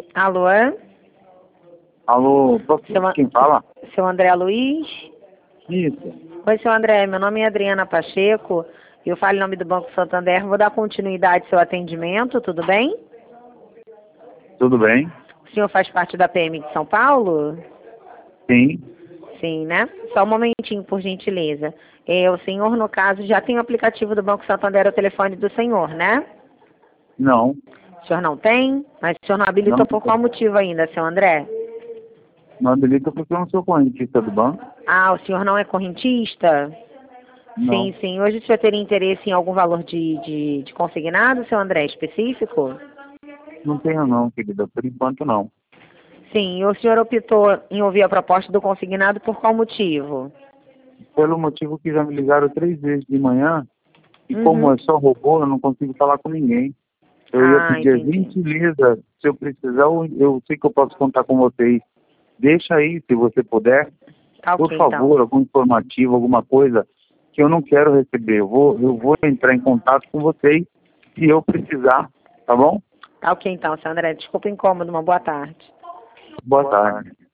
Alô? Alô, quem fala? Seu André Luiz? Isso. Oi, seu André, meu nome é Adriana Pacheco, eu falo em nome do Banco Santander, vou dar continuidade ao seu atendimento, tudo bem? Tudo bem? O senhor faz parte da PM de São Paulo? Sim. Sim, né? Só um momentinho, por gentileza. O senhor, no caso, já tem o aplicativo do Banco Santander ao telefone do senhor, né? Não. O senhor não tem? Mas o senhor não habilitou Não, por qual motivo ainda, seu André? não habilita porque eu não sou correntista do banco. Ah, o senhor não é correntista? Não. Sim, sim. Hoje o senhor teria interesse em algum valor de consignado, seu André, específico? Não tenho não, querida. Por enquanto não. Sim, e o senhor optou em ouvir a proposta do consignado por qual motivo? Pelo motivo que já me ligaram 3 vezes de manhã e como Uhum. é só robô, eu não consigo falar com ninguém. Eu ia Ah, pedir a entendi. gentileza, se eu precisar, eu sei que eu posso contar com vocês. Deixa aí, se você puder, Tá por ok, então. favor, algum informativo, alguma coisa que eu não quero receber. Eu vou entrar em contato com vocês se eu precisar, tá bom? Tá ok, então, seu André. Desculpa o incômodo, uma boa tarde. Boa tarde.